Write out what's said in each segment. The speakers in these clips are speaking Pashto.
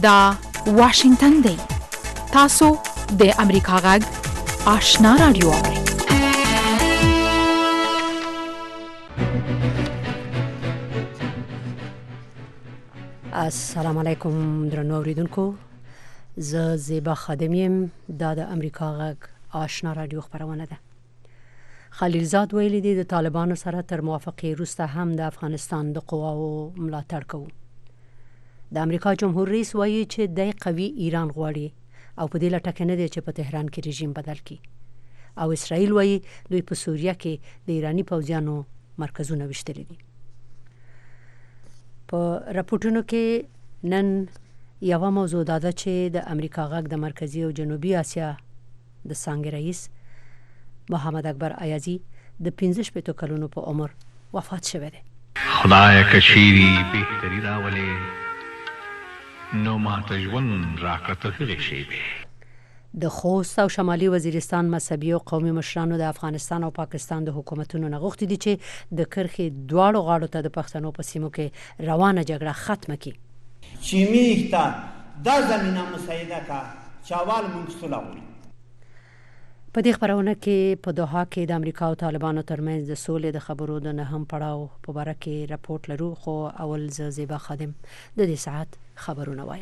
دا واشنگتن دی. تاسو د امریکا غږ آشنا رادیو اورئ. السلام علیکم درنو اوریدونکو، زه زیبا خادم یم. دا د امریکا غږ آشنا رادیو خبرونه ده. خلیلزاد ویلي دی د طالبانو سره تر موافقې وروسته هم د افغانستان د قواو ملاتړ کوو. د امریکا جمهور رئیس وایي چې د قوي ایران غواړي او په دې لټه کې نه دی چې په تهران کې رژیم بدل کړي. او اسرائیل وایي دوی په سوریه کې د ایرانی پوځیانو مرکزونه وشتلي دي. په راپورټونو کې نن یوه موضوع دا ده چې د امریکا غږ د مرکزی او جنوبي اسیا د څانګې رئیس محمد اکبر ایازي د 65 کلونو په عمر وفات شوی دی. خدای کشیری بهتری راولې نو ماته ژوند راکړه هغې شیبې. د خوست او شمالي وزیرستان مذهبي او قومي مشرانو د افغانستان او پاکستان د حکومتونو نه غوښتي دي چې د کرښې دواړو غاړو ته د پښتنو په سیمو کې روانه جګړه ختمه کړي. چیمی احتان دا زمینه مساعده کا چاوال مونږ صلح وکړي. په دې خبرونه کې په دوحه کې د امریکا او طالبانو ترمنځ د سولې د خبرو د نهم پړاو په باره کې راپورټ لرو، خو اول زه زیبا خادم د دې ساعت خبرونه وایم.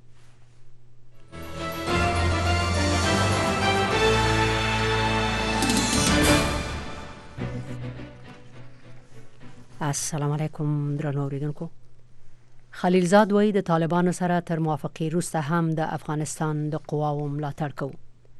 السلام علیکم درنو اوریدونکو. خلیلزاد وایي د طالبانو سره تر موافقې وروسته هم د افغانستان د قواو ملاتړ کوو.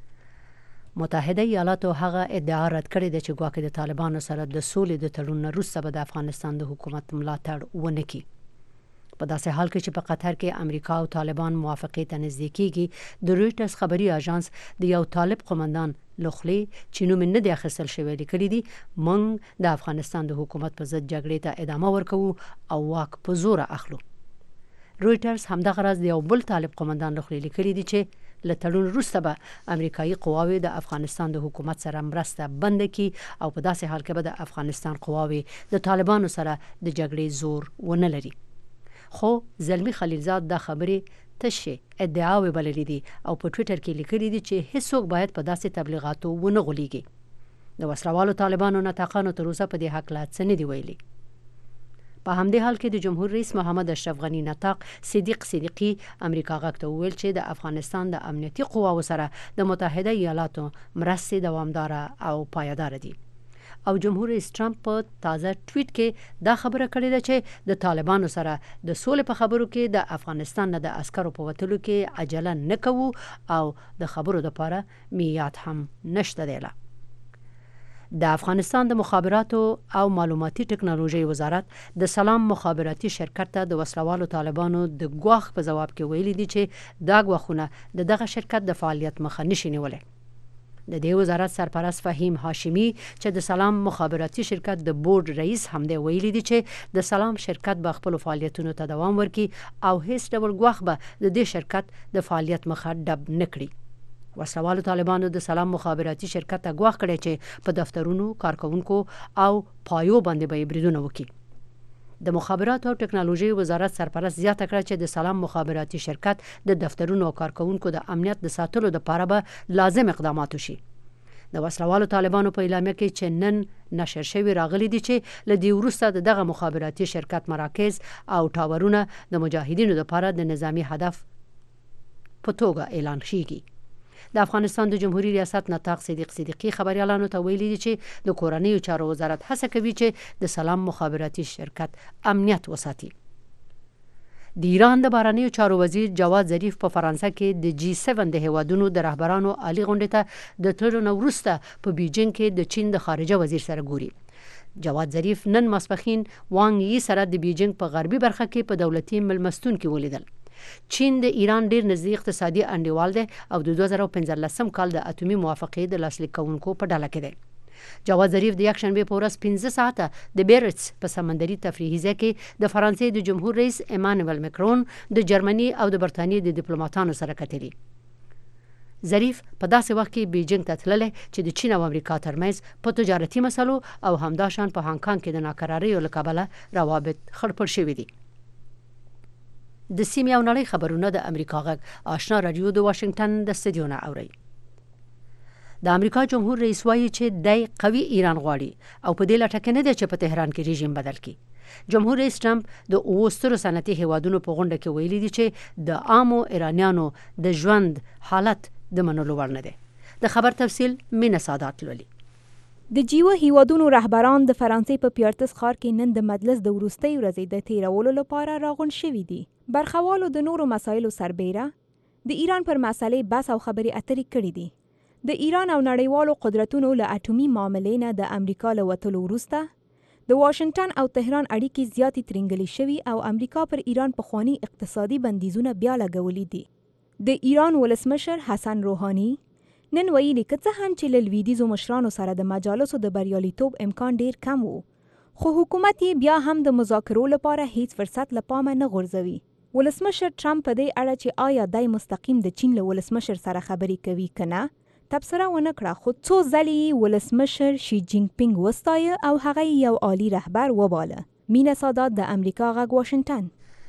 متحده ایالاتو هغه ادعا رد کړې ده چې ګواکې د طالبانو سره د سولې د تړون وروسته به د افغانستان د حکومت ملاتړ ونه کړي. په داسې حال کې چې په قطر کې امریکا او طالبان موافقې ته نږدې کېږي، د رویټرز خبري اژانس د یو طالب قومندان لخلې چې نوم نه دی اخیستل شوی لیکلي دي، موږ د افغانستان د حکومت په ضد جګړې ته ادامه ورکوو او واک په زوره اخلو. رویټرز همدغه راز د یو بل طالب قومندان لخلې لیکلي دي چې له تړون وروسته به امریکایي قواوې د افغانستان د حکومت سره مرسته بنده کړي او په داسې حال کې به د افغانستان قواوې د طالبانو سره د جګړې زور ونه لري. خو زلمی خلیلزاد دا خبرې تشه ادعاوې بللې دي او په ټویټر کې لیکلي دي چې هیڅوک باید په داسې تبلیغاتو ونه غولېږي. د وسلوالو طالبانو ناطقانو تر اوسه په دې هکله څه نه دي ویلي. په همدې حال کې د جمهور رئیس محمد اشرف غني ناطق صدیق صدیقی امریکا غږ ته وویل چې د افغانستان د امنیتي قواو سره د متحده ایالاتو مرستې دوامداره او پایدار دي. او جمهور رئیس ټرمپ په تازه ټویټ کې دا خبره کړې ده چې د طالبانو سره د سولې په خبرو کې د افغانستان نه د عسکرو په وتلو کې عجله نه کوو او د خبرو لپاره میعاد هم نشته دی. د افغانستان د مخابراتو او معلوماتي ټکنالوژي وزارت د سلام مخابراتي شرکت ته د وسلوالو طالبانو د ګواښ په جواب کې ویلي دي چې دا ګواښونه دغه شرکت د فعالیت مخه نشي نیولی. د دې وزارت سرپرست فهیم هاشمی چې د سلام مخابراتي شرکت د بورډ رئیس هم دی ویلي دي چې د سلام شرکت به خپل فعالیتونو ته دوام ورکړي او هیڅ ډول ګواښ به د دې شرکت د فعالیت مخه ډب نه کړي. وسلوالو طالبانو د سلام مخابراتي شرکت ته ګواښ کړی چې په دفترونو، کارکونکو او پایو باندې به بریدونه وکړي. د مخابراتو او ټکنالوژي وزارت سرپرست زیاته کړه چې د سلام مخابراتي شرکت د دفترونو او کارکونکو د امنیت د ساتلو لپاره به لازم اقدامات وشي. د وسلوالو طالبانو په اعلامیه کې چې نن نشر شوی راغلي دي چې له دې وروسته دغه مخابراتي شرکت مراکز او ټاورونه د مجاهدینو لپاره د نظامی هدف په توګه اعلان شيږي. د افغانستان د جمهوریت ریاست ناطق صدیق صدیقی خبريالانو ته ویلي دي چې د کورنیو چارو وزارت هڅه کوي چې د سلام مخابراتي شرکت امنیت وساتي. د ایران د بهرنیو چارو وزیر جواد ظریف په فرانسه کې د G7 د هیوادونو د رهبرانو عالی غونډې ته د تللو نه وروسته په بیجینګ کې د چین د خارجه وزیر سره ګوري. جواد ظریف نن ماسپښین وانګ یي سره د بیجینګ په غربي برخه کې په دولتي ملمستون کې ولیدل. چین د ایران ډیر نږدې اقتصادي انډیوال دی او د 2015 کال د اټومي موافقې د لاسلیک کوونکو په ډله کې دی. جواد ظریف د یکشنبه په ورځ 15 ساعته د بیرتس په سمندري تفریحي ځای کې د فرانسې د جمهور رئیس ایمانوئل مکرون، د جرمني او د برتانیې د ډیپلوماټانو سره کتلي. ظریف په داسې وخت کې بیجینګ ته تللی چې د چین او امریکا ترمنځ په تجارتي مسلو او همداشان په هانګ کانګ کې د ناکراریو له کبله روابط خړپړ شوي دي. د سیمې او نړۍ خبرونه د امریکا غږ آشنا رادیو د واشنگټن د استودیو نه اوري. د امریکا جمهور رئیس وایي چې د قوي ایران غواړي او په دې لټه کې نه دی چې په تهران کې رژیم بدل کړي. جمهور رئیس ټرمپ د اوسترو صنعتي هیوادونو په غونډه کې ویلي دي چې د عامو ایرانیانو د ژوند حالت د منلو وړ نه دی. د خبر تفصیل مینه سادات لولي. د جیو هیوادونو رهبران د فرانسې په پیارتس ښار کې نن د مجلس د وروستۍ ورځې د تیرولو لپاره راغونډ شوي دي. برخوالو د نورو مسایلو سربیره د ایران پر مسلې بحث او خبرې اترې کړې دي. د ایران او نړیوالو قدرتونو له اټومي معاملې نه د امریکا له وتلو وروسته د واشنگټن او تهران اړیکې زیاتې ترنګلې شوي او امریکا پر ایران پخواني اقتصادي بندیزونه بیا لګولي دي. د ایران ولسمشر حسن روحاني نن ویلي که څه هم چې له لویدیځو مشرانو سره د مجالسو د بریالیتوب امکان ډیر کم و، خو حکومت یې بیا هم د مذاکرو لپاره هیڅ فرصت له پامه نه غورځوي. ولسمشر ټرمپ په دې اړه چې آیا دی مستقیم د چین له ولسمشر سره خبرې کوي که نه تبصره ونه کړه، خو څو ځلې ولسمشر شي جینګ پینګ وستایه او هغه یو عالی رهبر وباله. مینه سادات د امریکا غږ واشنگټن.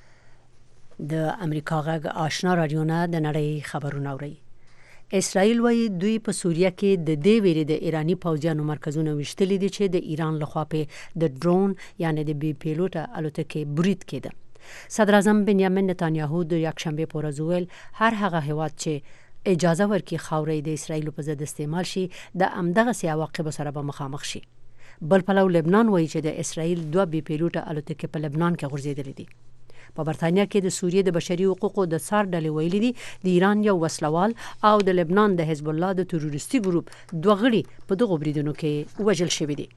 د امریکا غږ آشنا رادیو نه د نړۍ خبرونه اوري. اسرائیل وایي دوی په سوریه کې د دې ویرې د ایرانی پوځیانو مرکزونه ویشتلي دي چې د ایران لخوا په د ډرون یعنی د بي پیلوټه الوتکې برید کېده. صدر اعظم بنیامین نتانیاهو د یکشنبه په ورځ ویل هر هغه هیواد چې اجازه ورکړي خاورې د اسرائیل په ضد استعمال شي د همدغسې عواقبو سره به مخامخ شي. بل پلو لبنان وایي چې د اسرائیل 2 بي پیلوټه الوتکې په لبنان کې غورځېدلې دي. په برتانیا کې د سوریې د بشري حقوقو د څار ډلې ویلي دي د ایران یو وسلوال او د لبنان د حزب الله د تروریستي ګروپ 2 غړي په دغو بریدونو کې وژل شوي دي.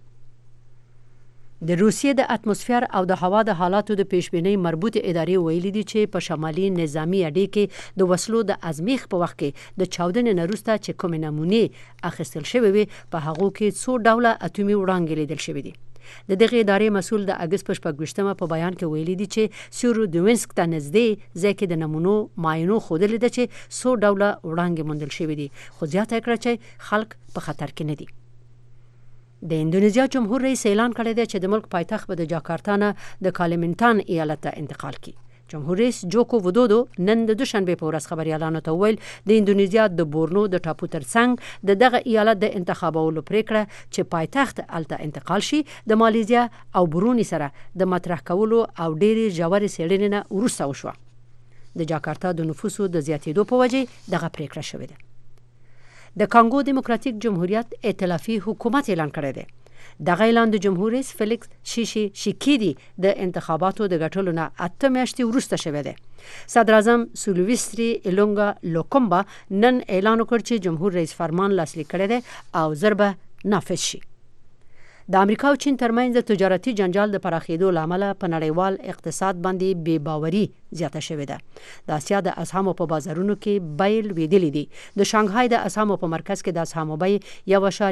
د روسیې د اتموسفیر او د هوا د حالاتو د پیشبینۍ مربوط ادارې ویلي دي چې په شمالي نظامی اډې کې د وسلو د ازمیخ په وخت کې د چاودنې نه وروسته چې کومې نمونې اخیستل شوې وي په هغو کې څو ډوله اتومي وړانګې لیدل شوي دي. د دغه ادارې مسؤل د اگست په 26مه په بیان کې ویلي دي چې سیورودوینسک ته نږدې ځای کې د نمونو معاینو ښودلې ده چې څو ډوله وړانګې موندل شوي دي، خو زیاته کړه چې خلک په خطر کې نه دي. د اندونیزیا جمهور رئیس اعلان کړی دی چې د ملک پایتخت به د جاکارتا نه د کالیمنټان ایالت ته انتقال کړي. جمهور رئیس جوکو ودودو نن د دوشنبه په ورځ خبريالانو ته ویل د اندونیزیا د بورنو د ټاپو ترڅنګ دغه ایالت د انتخابولو پریکړه چې پایتخت الته انتقال شي د مالیزیا او برونی سره د مطرح کولو او ډېری ژورې څېړنې نه وروسته وشوه. د جاکارتا د نفوسو د زیاتېدو په وجه دغه پریکړه شوې ده. د کانګو دیموکراتیک جمهوریت ائتلافي حکومت اعلان کړی دی. دغه اعلان د جمهور رئیس فلیکس شیشیکیدي د انتخاباتو د ګټلو نه 8 میاشتې وروسته شوی دی. صدر اعظم سلوویستری ایلونګا لوکومبا نن اعلان وکړ چې جمهور رئیس فرمان لاسلیک کړی دی او ضربه نافذ شي. د امریکا او چین ترمنځ د تجارتي جنجال د پراخېدو لامل په نړیوال اقتصاد باندې بې باوري زیاته شوې ده. د اسیا د اسهامو په بازارونو کې بیې لوېدلې دي. د شانګهای د اسهامو په مرکز کې د اسهامو بیې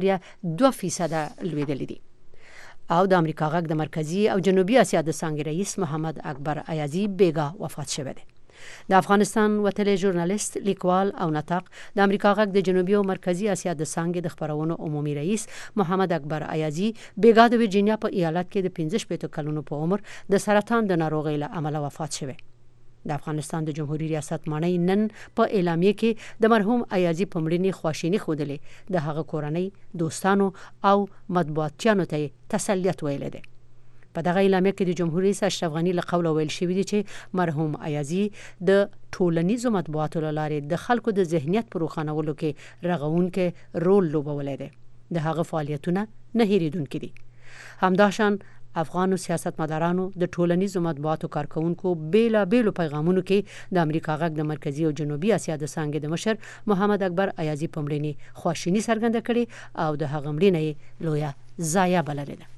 1.2% لوېدلې دي. او د امریکا غږ د مرکزی او جنوبي اسیا د څانګې رئیس محمد اکبر ایازي بیګا وفات شوی دی. د افغانستان وتلی ژورنالیست، لیکوال او ناطق د امریکا غږ د جنوبي او مرکزی اسیا د څانګې د خبرونو عمومي رئیس محمد اکبر ایازي بیګا د ورجینیا په ایالت کې د 15 کلونو په عمر د سرطان د ناروغۍ له امله وفات شوی. د افغانستان د جمهوریت ریاست مانی نن په اعلامیه کې د مرحوم ایازي په مړینې خواشیني ښودلې. د هغه کورنۍ، دوستانو او مطبوعاتیانو ته تسلیت ویلې ده. په دغه اعلامیه کې د جمهور رئیس اشرف غنی له قوله ویل شوی دی چې مرحوم ایازي د ټولنیزو مطبوعاتو له لارې د خلکو د ذهنیت پر روښانولو کې رغونکی رول لوبولی دی. د هغه فعالیتونه نه هېرېدونکي دي. همداشان افغانو سیاستمدارانو د ټولنیزو مطبوعاتو کارکونکو بیلابیلو پیغامونو کې د امریکا غږ د مرکزی او جنوبي اسیا د څانګې د مشر محمد اکبر ایازي په مړینې خواشیني څرګنده کړې او د هغه مړینه یې لویه ضایعه بللې ده.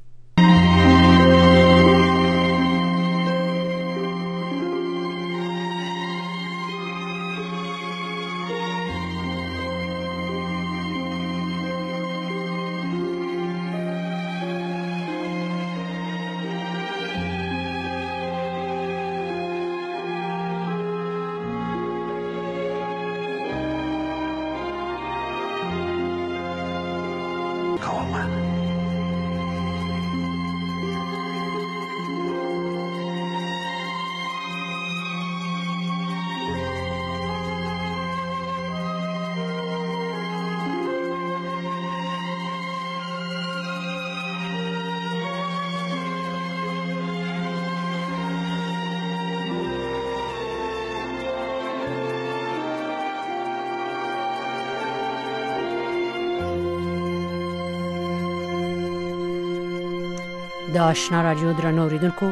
د آشنا رادیو درنو اوریدونکو،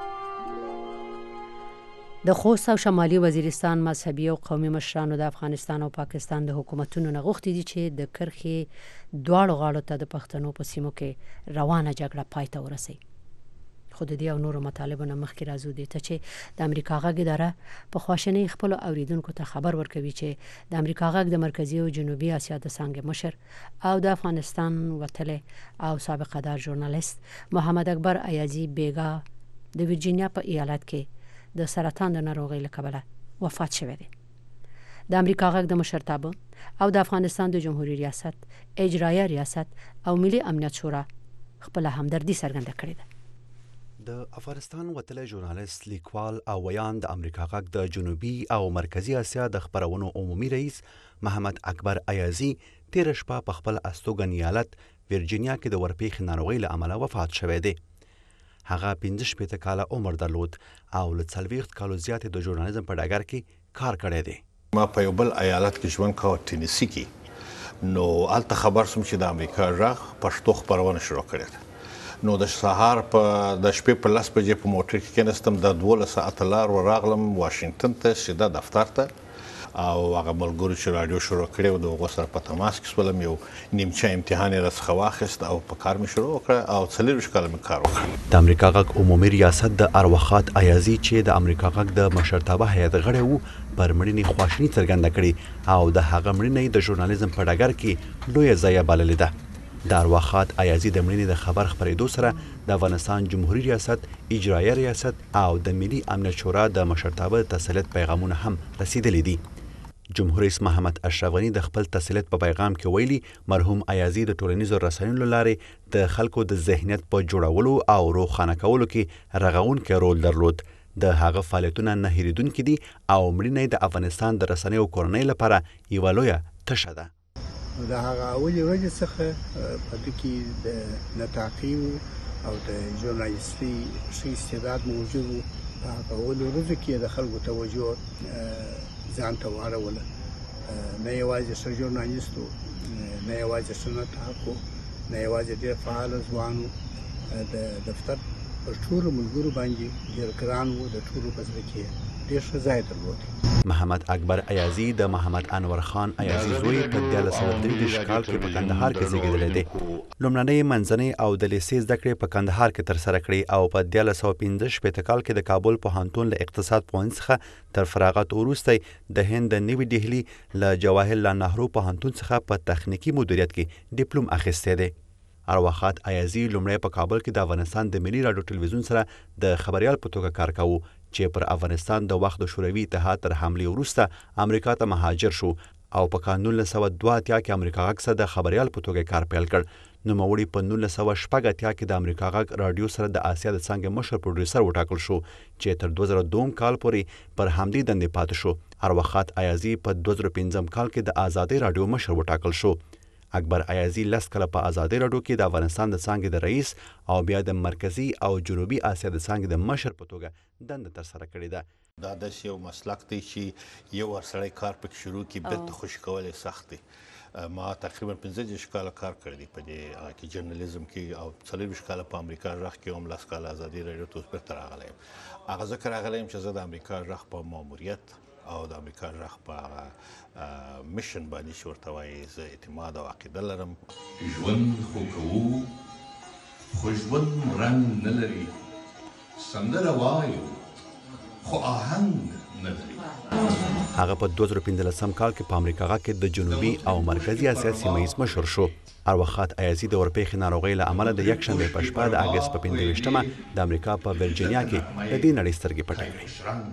د خوست او شمالي وزیرستان مذهبي او قومي مشرانو د افغانستان او پاکستان د حکومتونو نه غوښتي دي چې د کرخې دواړو غاړو ته د پښتنو په سیمو کې روانه جګړه پای ته ورسوي. خو د دې او نورو مطالبو نه مخکې راځو دې ته چې د امریکا غږ اداره په خواشینۍ خپلو اوریدونکو ته خبر ورکوي چې د امریکا غږ د مرکزي او جنوبي اسیا د څانګې مشر او د افغانستان وتلی او سابقه دار ژورنالیست محمد اکبر ایازي بیګا د ویرجینیا په ایالت کې د سرطان د ناروغۍ له کبله وفات شوی دی. د امریکا غږ د مشرتابه او د افغانستان د جمهوریت ریاست، اجرایه ریاست او ملي امنیت شورا خپل همدردي څرګنده کړې ده. د افغانستان وتلی ژورنالیست، لیکوال او ویان د امریکا غږ د جنوبي او مرکزي اسیا د خبرونو عمومي رئیس محمد اکبر ایازي تېره شپه په خپل استوګن ایالت ویرجینیا کې د ورپېښې ناروغۍ له امله وفات شوی دی. هغه 65 کاله عمر درلود او له 40 کالو زیاتې د ژورنالیزم په ډګر کې کار کړی دی. ما په یو بل ایالت کې ژوند کاوه، ټینیسي کې، نو هلته خبر سوم چې د امریکا غږ پښتو خپرونه شروع کړې ده. نو د سهار د شپې په 10 بجې په موټر کې کېناستم، د 12 ساعته لار ورغلم واشنګټن ته، سیده دفتر ته، او هغه ملګرو چې راډیو شروع کړې و د هغو سره په تماس کې شولم. یو نیمچه امتحان یې راڅخه واخیست او په کار مې شروع وکړه او 40 کاله مې کار وکړ. د امریکا غږ عمومي ریاست د اروخات ایازي چې د امریکا غږ د مشرتابه هیئت غړی و پر مړینې خواشیني څرګنده کړې او د هغه مړینې د ژورنالیزم په ډګر کې لویه ضایعه بللې ده. د اروخات ایازي د مړینې د خبر خپرېدو سره د افغانستان جمهوریت ریاست، اجرایه ریاست او د ملي امنیت شورا د مشرتابه د تسلیت پیغامونه هم رسیدلي دي. جمهور رئیس محمد اشرف غني د خپل تسلیت په پیغام کې ویلي مرحوم ایازي د ټولنیزو رسنیو له لارې د خلکو د ذهنیت په جوړولو او روښانه کولو کې رغونکی رول درلود. د هغه فعالیتونه نه هېرېدونکي دي او مړینه د افغانستان د رسنیو کورنۍ لپاره یوه لویه تشه ده. د هغه اولې ورځې څخه په دې کې د نطاقي او د ژورنالیستي ښه استعداد موجود و. په هغه اولې ورځو کې د خلکو توجه ځان ته واړوله. نه یوازې ښه ژورنالیست و، نه یوازې ښه نطاق و، نه یوازې ډېر فعاله ځوان و. د دفتر پر ټولو ملګرو باندې ډېر ګران و، د ټولو په زړه کې ډېر ښه ځای درلود. محمد اکبر ایازي د محمد انور خان ایازي زوی په 1933 کال کې په کندهار کې زیږېدلی دی. لومړنۍ، منځنۍ او د لیسې زده کړې په کندهار کې ترسره کړې او په 1965 کال کې د کابل پوهنتون له اقتصاد پوهنځي څخه تر فراغت وروسته د هند د نوي ډهلي له جواهرلال نهرو پوهنتون څخه په تخنیکي مدیریت کې ډیپلوم اخیستی دی. اروخات ایازي لومړی په کابل کې د افغانستان د ملي راډیو ټلویزیون سره د خبریال په توګه کار کاوه چې پر افغانستان د وخت د شوروي اتحاد تر حملې وروسته امریکا ته مهاجر شو او په 1982 کې امریکا غږ سره د خبریال په توګه کار پیل کړ. نوموړي په 1980 کې د امریکا غږ راډیو سره د اسیا د څانګې مشر پروډیوسر وټاکل شو چې تر 2002 کال پورې پر همدې دندې پاتې شو. اروخات ایازي په 2005 کال کې د آزادۍ راډیو مشر وټاکل شو. اکبر ایازي 10 کاله په آزادۍ راډیو کې د افغانستان د څانګې د رئیس او بیا د مرکزي او جنوبي اسیا د څانګې د مشر په توګه دنده ترسره کړې ده. دا داسې یو مسلک دی چې یو ورسړی کار پکې شروع کړي بېرته خوشي کول یې سخت دی. ما تقریبا 15 کاله کار کړی دی په دې کې جرنالیزم کې او 40 کاله په امریکا غږ کې هم 10 کاله آزادۍ راډیو ته اوس بېرته راغلی یم. هغه ځکه راغلی یم چې زه د امریکا غږ په ماموریت او د امریکا غږ په میشن باندې چې ورته وایي زه اعتماد او عقیده لرم. ژوند خو کوو خو ژوند رنګ نه لري، سندره وایو خو آهنګ نه لري. هغه په 2015 کال کې په امریکا غږ کې د جنوبي او مرکزي اسیا سیمه ییز مشر شو. اروخات ایازي د ورپېښې ناروغۍ له امله د یکشنبې په شپه د اګست په 25مه د امریکا په ورجینیا کې د دې نړۍ سترګې پټې کړې.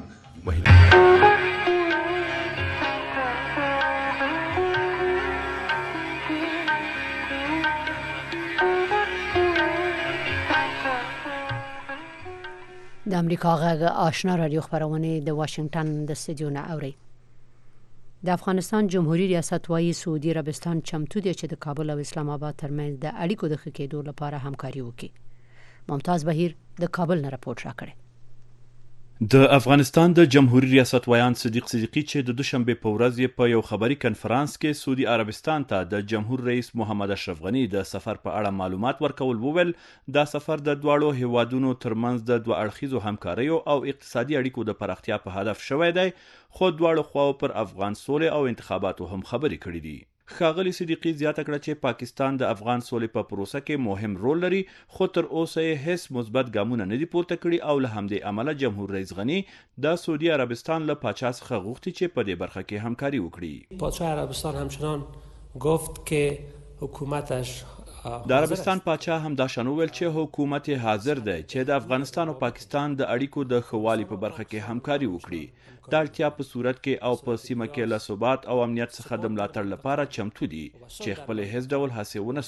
د امریکا غږ آشنا رادیو خبرونه د واشنگټن د استودیو نه اوري. د افغانستان جمهوریت ریاست وايي سعودي عربستان چمتو دی چې د کابل او اسلام آباد ترمنځ د اړیکو د ښه کېدو لپاره همکاري وکړي. ممتاز بهیر د کابل نه راپورټ راکړی. د افغانستان د جمهوریت ریاست ویان صدیق صدیقی چې د دوشنبه په ورځ په یو خبري کنفرانس کې سعودي عربستان ته د جمهور رئیس محمد اشرف غنی د سفر په اړه معلومات ورکول وویل دا سفر د دواړو هیوادونو ترمنځ د دوه اړخیزو همکاریو او اقتصادي اړیکو د پراختیا په هدف شوی دی خو دواړو خواو پر افغان سولې او انتخاباتو هم خبرې کړې دي. ښاغلي صدیقی زیاته کړه چې پاکستان د افغان سولې په پروسه کې مهم رول لري خو تر اوسه یې هیڅ مثبت ګامونه نه دي پورته کړي او له همدې امله جمهور رئیس غنی د سعودي عربستان له پاچا څخه غوښتي چې په دې برخه کې همکاري وکړي. پاچا عربستان همچنان گفت که حکومتش د عربستان پاچا هم دا شان وویل چې حکومت حاضر دی چې د افغانستان او پاکستان د اړیکو د ښه والي په برخه کې همکاري وکړي. د اړتیا په صورت کې او په سیمه کې له ثبات او امنیت څخه د ملاتړ لپاره چمتو دي چې خپل هیڅ ډول هڅې ونه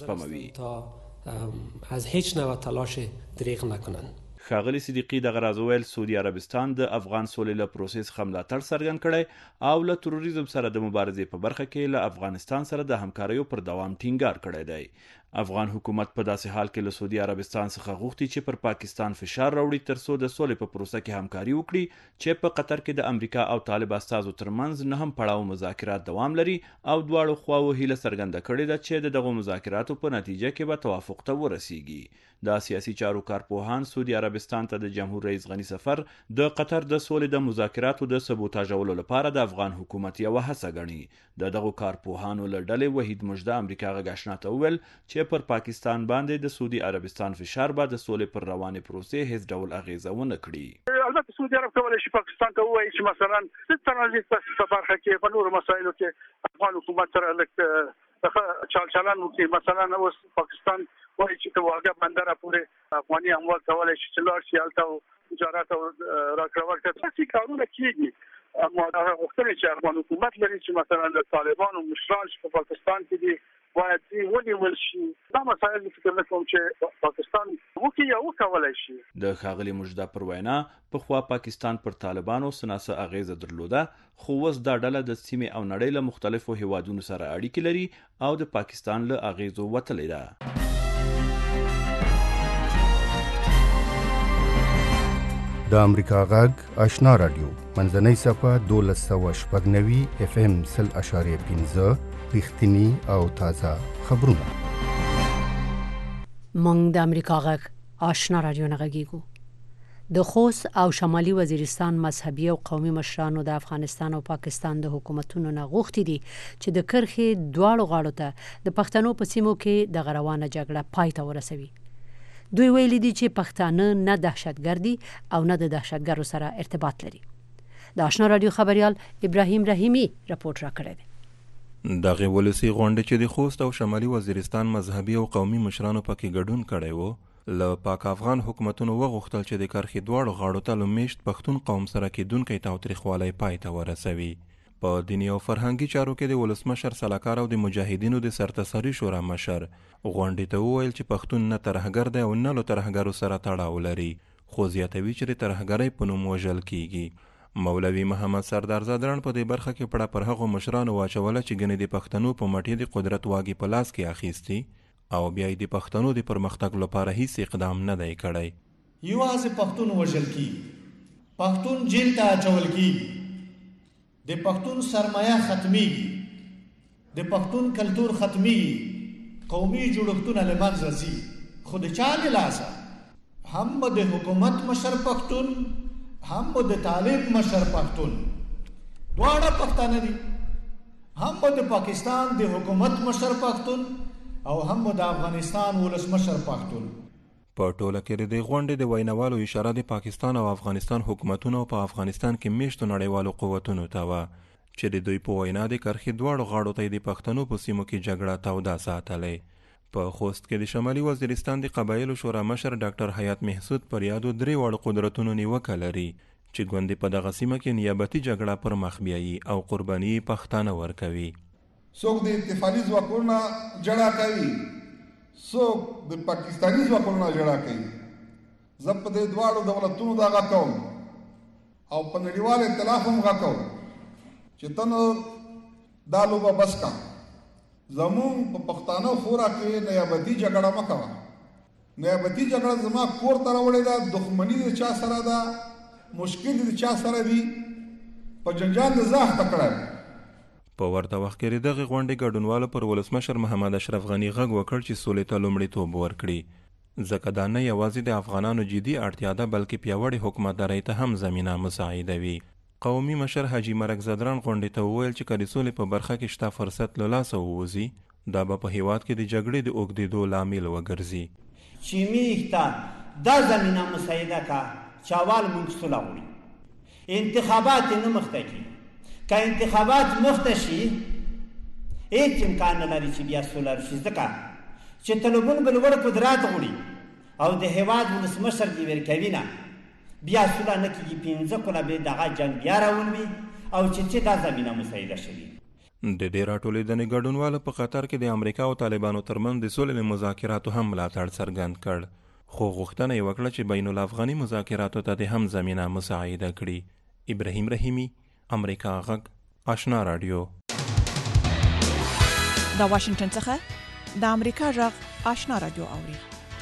سپموي از هیچ نوع تلاش دریغ نکنن. ښاغلي صدیقی دغه راز وویل سعودي عربستان د افغان سولې له پروسې څخه ملاتړ څرګند کړی او له تروریزم سره د مبارزې په برخه کې له افغانستان سره د همکاریو پر دوام ټینګار کړی دی. افغان حکومت په داسې حال کې له سعودي عربستان څخه غوښتي چې پر پاکستان فشار راوړي ترڅو د سولې په پروسه کې همکاري وکړي چې په قطر کې د امریکا او طالب استازو ترمنځ نه هم پړاو مذاکرات دوام لري او دواړو خواو هیله څرګنده کړې ده چې د دغو مذاکراتو په نتیجه کې به توافق ته ورسیږي. د سیاسي چارو کارپوهان سعودي عربستان ته د جمهور رئیس غنی سفر د قطر د سولې د مذاکراتو د سبوتاژولو لپاره د افغان حکومت یوه هڅه ګڼي. د دغو کارپوهانو له ډلې وحید مجده امریکا غږ آشنا ته وویل چې پر پاکستان باندې د سعودي عربستان فشار به د سولې پر روانې پروسې هیڅ ډول اغیزه ونه کړي. البته سعودي عرب کولی شي پاکستان ته ووایي چې مثلا د ترانزیت په برخه کې په نورو مسایلو کې افغان حکومت سره لږ چالچالان وکړي. مثلا اوس پاکستان وایي چې د واګه بندر پورې افغاني اموال کولی شي چې لاړ شي هلته تجارت او راکړه ورکړه داسې کارونه کېږي. اما دا غوښتنې چې افغان حکومت لري چې مثلا د طالبانو مشران چې په پاکستان کې دي باید دې ونیول شي. دا مسایل فکر نه کوم چې پاکستان وکړي یا وکولی شي. د ښاغلي مجده پر وینا پخوا پاکستان پر طالبانو څه ناڅه اغیزه درلوده خو اوس دا ډله د سیمې او نړۍ له مختلفو هیوادونو سره اړیکې لري او د پاکستان له اغیزو وتلې ده. د امریکا غږ آشنا رادیو منځنۍ صفحه 1290 FM 0.5 رښتینی او تازه خبرونه. مونږ د امریکا غږ آشنا رادیو نه غږیږو. د خوست او شمالي وزیرستان مذهبي او قومي مشرانو د افغانستان او پاکستان د حکومتونو نه غوښتي دي چې د کرخې دواړو غاړو ته د پښتنو په سیمو کې د غروانه جګړه پای ته ورسوي. دوی ویلي دي چې پښتانه نه دهشتګردي او نه د دهشتګرو سره ارتباط لري. د آشنا رادیو خبريال ابراهیم رحیمی راپورټ راکړی دی. دغه ولسی غونډه چې د خوست او شمالي وزیرستان مذهبي او قومي مشرانو پکې ګډون کړی وو له پاک افغان حکومتونو وغوښتل چې د کرخې دواړو غاړو ته له میشت پښتون قوم سره کېدونکی تاوتریخوالی پای ته ورسوي. په دیني او فرهنګي چارو کې د ولسمشر سلاکار او د مجاهدینو د سرتسري شورا مشر غونډې ته وویل چې پښتون نه ترهګر دی او نه له ترهګرو سره تړاو لري خو زیاتوي چې د ترهګرۍ په نوم وژل کیږي. مولوي محمد سردار زادران په دې برخه کې پړه پر هغو مشرانو واچوله چې ګنې د پښتنو په مټې د قدرت واګې په لاس کې اخیستي او بیا یې د پښتنو د پرمختګ لپاره هیڅ اقدام نه دی کړی. یوازې پښتون وژل کیږي، پښتون جیل ته اچول کیږي، د پښتون سرمایه ختمیږي، د پښتون کلتور ختمیږي، قومي جوړښتونه له منځه ځي. خو د چا له لاسه هم به د حکومت مشر پښتون هم به د طالب مشر پښتون دواړه پښتانه دي، هم به د پاکستان د حکومت مشر پښتون او هم به د افغانستان ولسمشر پښتون. په ټوله کې د غونډې د ویناوالو اشاره د پاکستان او افغانستان حکومتونو په افغانستان کې میشتو نړیوالو قوتونو ته وه چې د دوی په وینا د کرخې دواړو غاړو ته د پښتنو په سیمو کې جګړه توده ساتلی. په خوست کې د شمالي وزیرستان د قبایلو شورا مشر ډاکټر حیات محسود پر یادو درې واړو قدرتونو نیوکه لري چې ګوندې په دغه سیمه کې نیابتي جګړه پر مخ بیایي او قرباني پښتانه ورکوي. څوک د اتفاقي ځواکونو جړه کوي، څوک د پاکستاني ځواکونو جړه کوي. زه په دې دواړو دولتونو دا غږ کوم او په نړیوال ائتلاف هم غږ کوم چې ته نو دا لوبه بس کا، زمون په پښتانه خورا کې نیابتي جګړه مه کوه. نیابتي جګړه زما کور ته راوړې ده، دښمني د چا سره ده مشکل د چا سره دی په جنجال د زاخ تکړه. په ورته وخت کې دغه غونډې ګډونوالو پر ولسمشر محمد اشرف غني غږ وکړ چې سولې ته لومړیتوب ورکړي، ځکه دا نه یوازې د افغانانو جدي اړتیا ده بلکې پیاوړې حکومتدارۍ ته هم زمینه مساعدوي. قومي مشر حاجي مرګ زدران غونډې ته وویل چې که د سولې په برخه کې شته فرصت له لاسه ووځي دا به په هیواد کې د جګړې د اوږدېدو لامل وګرځي. چې میخ ته دا زمینه مساعده کا چاوال مونږ سوله غواړي، انتخابات نه مخته کړي. که انتخابات مخته شي هیڅ امکان نه لري چې بیا سوله راشي، ځکه چې طالبان به لوړ قدرت غواړي او د هیواد ولسمشر دې ورکوي نه، بیا سوله نه کېږي. 15 کاله به دغه جنګ بیا راولوي او چې دا زمینه مساعده شوي. د دې راټولېدنې ګډونوالو په قطر کې د امریکا او طالبانو ترمنځ د سولې مذاکراتو هم ملاتړ څرګند کړ، خو غوښتنه یې وکړه چې بین الافغاني مذاکراتو ته د هم زمینه مساعده کړي. ابراهیم رحیمی، امریکا غږ، آشنا رادیو. د واشنگټن څخه د امریکا غږ آشنا رادیو اوري.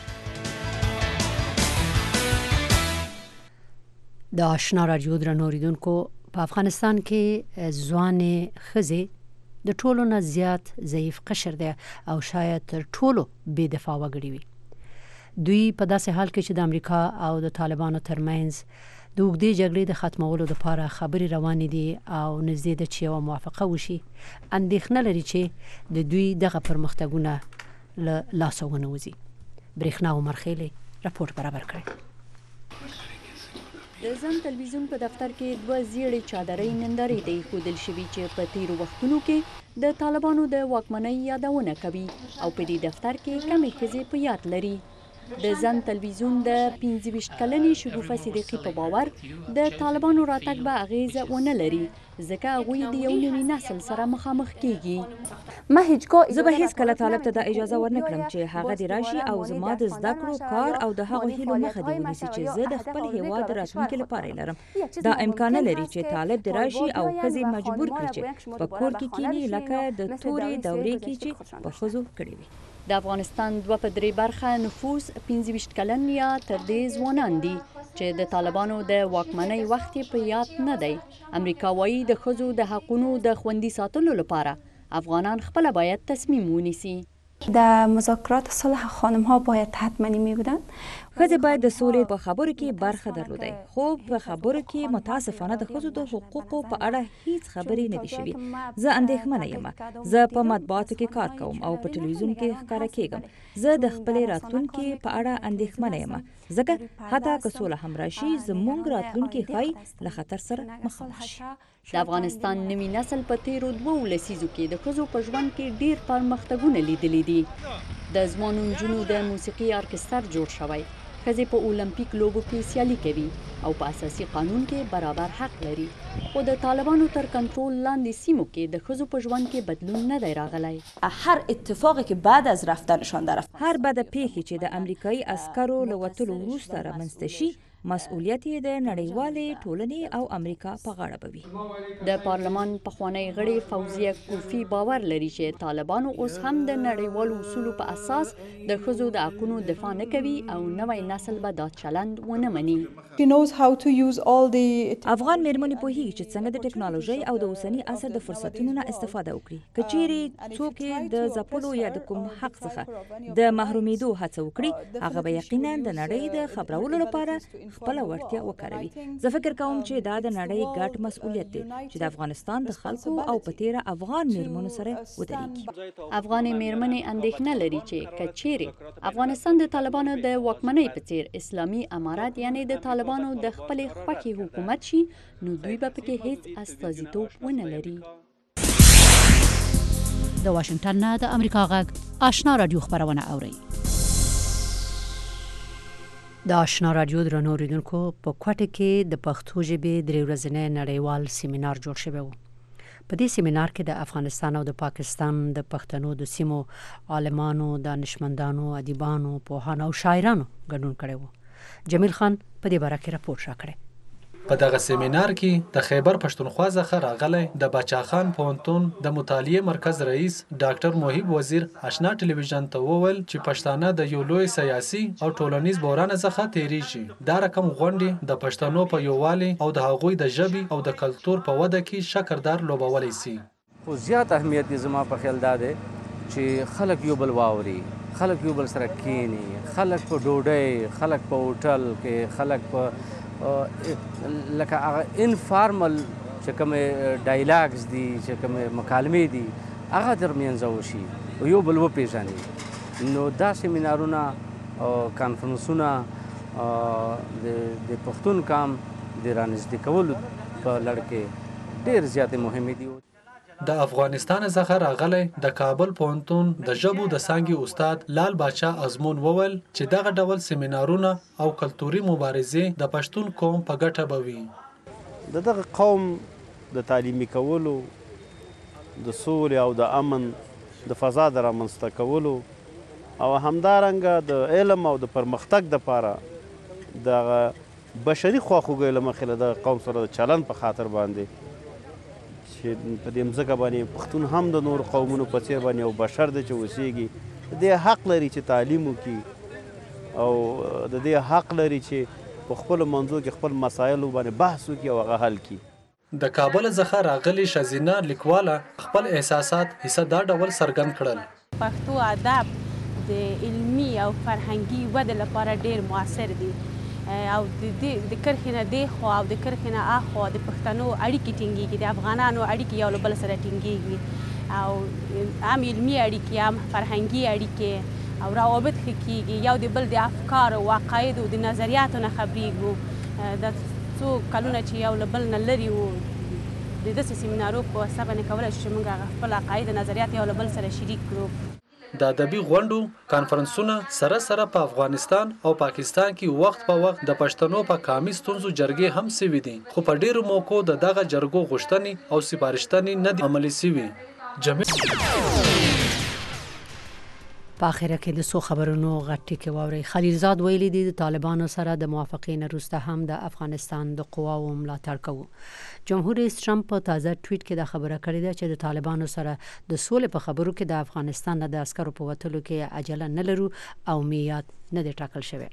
د آشنا رادیو درنو اوریدونکو، په افغانستان کې ځوان ښځې د ټولو نه زیات ضعیف قشر دی او شاید تر ټولو بې دفاع وګړي وي. دوی په داسې حال کې چې د امریکا او د طالبانو ترمنځ د اوږدې جګړې د ختمولو لپاره خبرې روانې دي او نږدې ده چې یوه موافقه وشي، اندېښنه لري چې د دوی دغه پرمختګونه له لاسه ونوځي. برېښنا عمر خیلی راپورټ برابر کړی. د زم تلویزیون په دفتر کې 2 زیړې چادرۍ نندارې ته ایښودل شوي چې په تیرو وختونو کې د طالبانو د واکمنۍ یادونه کوي او په دې دفتر کې کمې ښځې په یاد لري. د زم تلویزیون د 25 کلنې شګوفه صدیقي په باور د طالبانو راتګ به اغیزه ونه لري ځکه هغوی د یو نوي نسل سره مخامخ کیږي. زه به هیڅ کله طالب ته د اجازه ورنکړم چې هغه دې راشي او زما د زده کړو کار او د هغو هیلو مخه دې ونیسي چې زه د خپل هیواد د راتلونکي لپاره لرم. دا امکان نه لري چې طالب دې راشي او ښځې مجبور کړي چې په کور کې کینی لکه د تورې دورې کې چې په ښځو کړي وي. د افغانستان 2/3 برخه نفوس 25 کلن یا تر دې ځوانان دي چې د طالبانو د واکمنۍ وخت په یاد نه دی. امریکا وایي د ښځو د حقونو د خوندي ساتلو لپاره افغانان خپل باید تصمیم ونیسي. در مذاکرات صلح خانم ها باید حتماً می بودند. ښځې باید د سولې په خبرو کې برخه درلودای، خو په خبرو کې متاسفانه د ښځو د حقوقو په اړه هیڅ خبرې نه دي شوي. زه اندېښمنه یم. زه په مطبوعاتو کې کار کوم او په ټلویزیون کې ښکاره کیږم. زه د خپلې راتلونکي په اړه اندېښمنه یم ځکه حتی که سوله هم راشي زموږ راتلونکي ښایي له خطر سره مخامخ شي. د افغانستان نوي نسل په تیرو 2 لسیزو کې د ښځو په ژوند کې ډیر پرمختګونه لیدلي دي. د ځوانو نجونو د موسیقي ارکستر جوړ شوی، ښځې په اولمپیک لوبو کې سیالي کوي او په اساسي قانون کې برابر حق لري. خو د طالبانو تر کنټرول لاندې سیمو کې د ښځو په ژوند کې بدلون نه دی راغلی. هر اتفاقی که بعد از رفتنشان در هر بد پیښې چې د امریکایي عسکرو له وتلو وروسته رامنځته شي مسؤلیت یې د نړیوالې ټولنې او امریکا په غاړه به وي. د پارلمان پخوانی غړي فوزیه کوفی باور لري چې طالبانو اوس هم د نړیوالو اصولو په اساس د ښځو د حقونو دفاع نه کوي او نوی نسل به دا چلند ونه مني. افغان میرمنې پوهیږي چې څنګه د ټکنالوژۍ او د اوسني عصر د فرصتونو نه استفاده وکړي. که چیرې څوک د ځپلو یا د کوم حق څخه د محرومیدو هڅه وکړي هغه به یقینا د نړۍ د خبرولو لپاره خپل ورتیا وکاروي. زه فکر کوم چې دا د نړۍ ګډ مسؤلیت دی چې د افغانستان د خلکو او په تیره افغان میرمنو سره ودرېږي. افغاني میرمنې اندېښنه لري چې که چیرې افغانستان د طالبانو د واکمنۍ په څیر اسلامي امارات یعنی د طالبانو د خپلې خوښې حکومت شي نو دوی به پکې هیڅ استازیتوب ونه لري. د واشنگټن نه د امریکا غږ آشنا رادیو خبرونه اوري. د آشنا رادیو درنو اوریدونکو، په کوټه کې د پښتو ژبې 3 ورځنی نړیوال سیمینار جوړ شوی و. په دې سیمینار کې د افغانستان او د پاکستان د پښتنو د سیمو عالمانو، دانشمندانو، ادیبانو، پوهانو او شاعرانو ګډون کړی و. جمیل خان په دې باره کې راپور راکړی. په دغه سیمینار کې د خیبر پښتونخوا څخه راغلی د باچا خان پوهنتون د مطالعې مرکز رئیس ډاکټر موهب وزیر آشنا ټلویزیون ته وویل چې پښتانه د یو لوی سیاسي او ټولنیز بحران څخه تیریږي. دا رقم غونډې د پښتنو په یووالي او د هغوی د ژبې او د کلتور په وده کې شکردار لوبولی سي. خو زیات اهمیت یې زما په خیال دا دی چې خلک یو بل واوري، خلک یو بل سره کینی، خلک په ډوډۍ، خلک په هوټل کې، خلک په لکه هغه انفارمل چې کومې ډایلاګز دي، چې کومې مکالمې دي، هغه ترمنځ وشي او یو بل وپېژني. نو دا سیمینارونه او کانفرنسونه د پښتون قام د رانږدې کولو په لړ کې ډېر زیاتې مهمې دي. د افغانستان څخه راغلی د کابل پوهنتون د ژبو د څانګې استاد لال باچا ازمون وویل چې دغه ډول سیمینارونه او کلتوري مبارزې د پښتون قوم په ګټه به وي. د دغه قوم د تعلیمي کولو، د سولې او د امن د فضا د رامنځته کولو او همدارنګه د علم او د پرمختګ دپاره د بشري خواخوږۍ له مخې له دغه قوم سره د چلند په خاطر باندې چې په دې مځکه باندې پښتون هم د نور قومونو په څېر باندې یو بشر دی چې اوسیږي، د دې حق لري چې تعلیم وکړي او د دې حق لري چې په خپلو منځو کې خپل مسایلو باندې بحث وکړي او هغه حل کړي. د کابل څخه راغلي ښځینه لیکواله خپل احساسات حصه دا ډول څرګند کړل. پښتو ادب د علمي او فرهنګي ودې لپاره ډېر مؤثر دی او د کرښې نه دې خوا او د کرښې نه اخوا د پښتنو اړیکې ټینګېږي، د افغانانو اړیکې یو له بل سره ټینګېږي او هم علمي اړیکې هم فرهنګي اړیکې او روابط ښه کېږي، یو د بل د افکارو، عقایدو، د نظریاتو نه خبرېږو. د څو کلونه چې یو له بل نه لرې وو، د داسې سیمینارو په واسطه باندې کولی شو چې موږ خپل عقاید، نظریات یو له بل سره شریک کړو. د ادبي غونډو کانفرنسونه سره په افغانستان او پاکستان کې وخت په وخت د پښتنو په قامي ستونزو جرګې هم سوي دي، خو په ډیرو موقعو د دغه جرګو غوښتنې او سپارښتنې نه دي عملي سوي. په اخره کې د څو خبرونو غټي کې واوري. خلیلزاد ویلي دي د طالبانو سره د موافقې نه وروسته هم د افغانستان د قواو ملاتړ کوو. جمهور رئیس ټرمپ په تازه ټویټ کې دا خبره کړې ده چې د طالبانو سره د سولې په خبرو کې د افغانستان نه د عسکرو په وتلو کې عجله نه لرو او میعاد نه دی ټاکل شوی.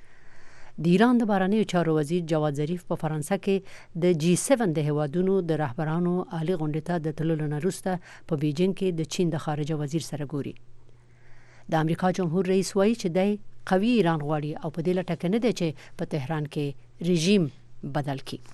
د ایران د بهرنیو چارو وزیر جواد ظریف په فرانسه کې د G7 د هیوادونو د رهبرانو عالی غونډې ته د تللو نه وروسته په بیجینګ کې د چین د خارجه وزیر سره ګوري. د امریکا جمهور رئیس وایي چې د قوي ایران غواړي او په دې لټه کې نه دی چې په تهران کې رژیم بدل کړي.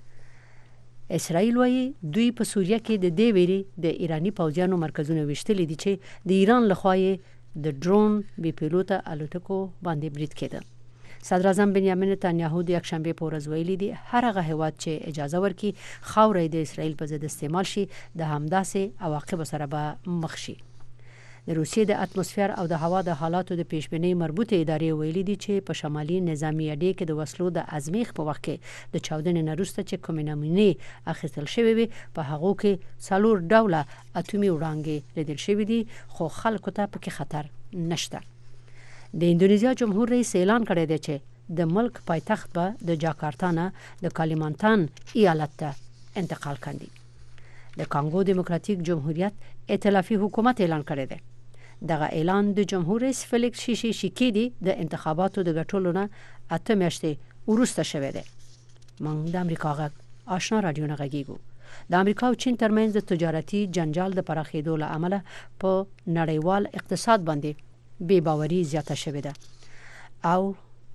اسرائیل وایي دوی په سوریه کې د دې ویري د ایرانی پوځیانو مرکزونه وشتلې دي چې د ایران لخوا د ډرون بې پیلوټه الوتکو باندې برید کېده. صدر اعظم بنیامین نتانیاهو د یکشنبه په ورځ ویلي دي هر هغه هیواد چې اجازه ورکړي خاورې د اسرائیل په ضد استعمال شي د همداسې عواقب سره به مخ شي. د روسیې د اتموسفیر او د هوا د حالاتو د پیشبینۍ مربوطه ادارې ویلي دي چې په شمالي نظامی اډې کې د وسلو د ازمیښت په وخت کې د چاودنې نه وروسته چې کومې نمونې اخیستل شوې وي په هغو کې 4 ډوله اتومي وړانګې لیدل شوې دي، خو خلکو ته پکې خطر نشته. د اندونیزیا جمهور رئیس اعلان کړی دی چې د ملک پایتخت به د جاکارتا نه د کالیمانتان ایالت ته انتقال کړي. د کانګو دیموکراتیک جمهوریت ائتلافي حکومت اعلان کړی دی. دغه اعلان د جمهور رئیس فلیکس شیشیکیدي د انتخاباتو د ګټلو نه 8 میاشتې وروسته شوی دی. موږ د امریکا غږ آشنا رادیو نه غږیږو. د امریکا او چین ترمنځ د تجارتي جنجال د پراخېدو له امله په نړیوال اقتصاد باندې بې باوري زیاته شوې ده او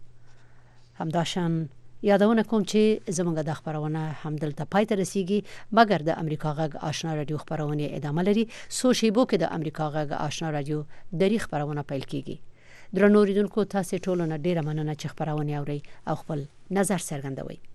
همداشان یادونه کوم چې زموږ د خبرونه همدلته پای ته رسیږي، مګر د امریکا غږ آشنا رادیو خبرونه ادامه لري. سو شیبو کې د امریکا غږ آشنا رادیو دری خبرونه پیل کیږي. درنو اوریدونکو تاسو ټول نه ډیره مننه چې خبرونه اورئ او خپل نظر څرګندوئ.